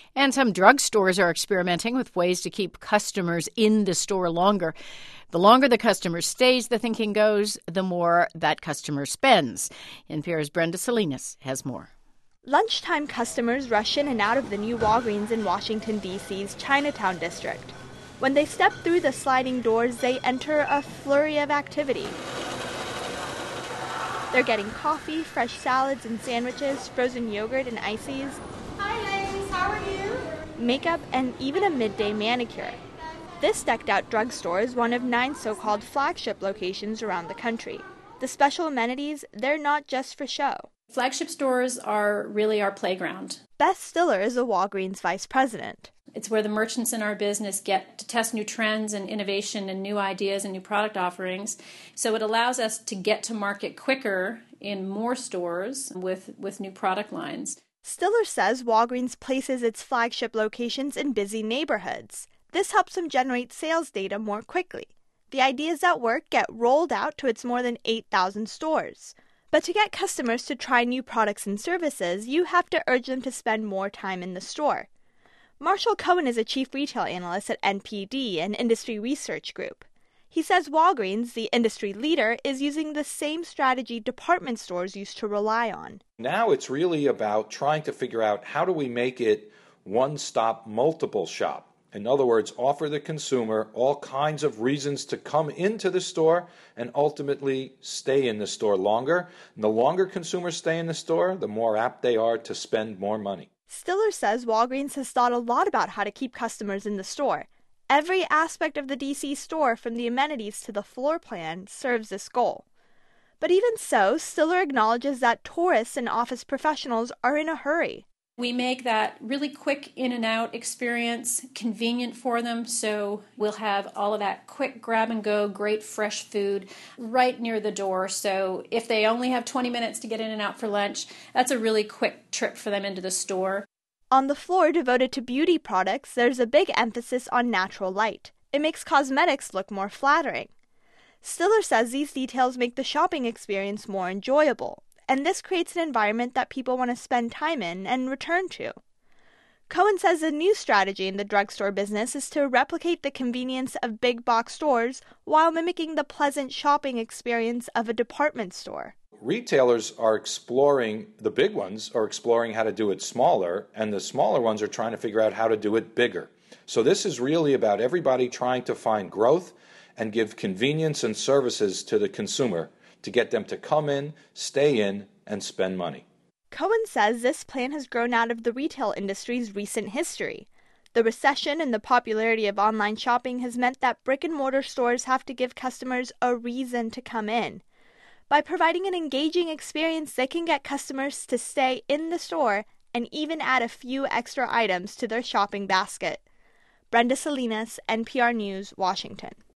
And some drugstores are experimenting with ways to keep customers in the store longer. The longer the customer stays, the thinking goes, the more that customer spends. NPR's Brenda Salinas has more. Lunchtime customers rush in and out of the new Walgreens in Washington, D.C.'s Chinatown district. When they step through the sliding doors, they enter a flurry of activity. They're getting coffee, fresh salads and sandwiches, frozen yogurt and ices. Hi ladies, how are you? Makeup, and even a midday manicure. This decked-out drugstore is one of 9 so-called flagship locations around the country. The special amenities, they're not just for show. Flagship stores are really our playground. Beth Stiller is a Walgreens vice president. It's where the merchants in our business get to test new trends and innovation and new ideas and new product offerings. So it allows us to get to market quicker in more stores with new product lines. Stiller says Walgreens places its flagship locations in busy neighborhoods. This helps them generate sales data more quickly. The ideas that work get rolled out to its more than 8,000 stores. But to get customers to try new products and services, you have to urge them to spend more time in the store. Marshall Cohen is a chief retail analyst at NPD, an industry research group. He says Walgreens, the industry leader, is using the same strategy department stores used to rely on. Now it's really about trying to figure out how do we make it one-stop, multiple shop. In other words, offer the consumer all kinds of reasons to come into the store and ultimately stay in the store longer. And the longer consumers stay in the store, the more apt they are to spend more money. Stiller says Walgreens has thought a lot about how to keep customers in the store. Every aspect of the D.C. store, from the amenities to the floor plan, serves this goal. But even so, Stiller acknowledges that tourists and office professionals are in a hurry. We make that really quick in and out experience convenient for them, so we'll have all of that quick grab and go, great fresh food right near the door. So if they only have 20 minutes to get in and out for lunch, that's a really quick trip for them into the store. On the floor devoted to beauty products, there's a big emphasis on natural light. It makes cosmetics look more flattering. Stiller says these details make the shopping experience more enjoyable. And this creates an environment that people want to spend time in and return to. Cohen says a new strategy in the drugstore business is to replicate the convenience of big box stores while mimicking the pleasant shopping experience of a department store. Retailers are exploring, the big ones are exploring how to do it smaller, and the smaller ones are trying to figure out how to do it bigger. So this is really about everybody trying to find growth and give convenience and services to the consumer to get them to come in, stay in, and spend money. Cohen says this plan has grown out of the retail industry's recent history. The recession and the popularity of online shopping has meant that brick-and-mortar stores have to give customers a reason to come in. By providing an engaging experience, they can get customers to stay in the store and even add a few extra items to their shopping basket. Brenda Salinas, NPR News, Washington.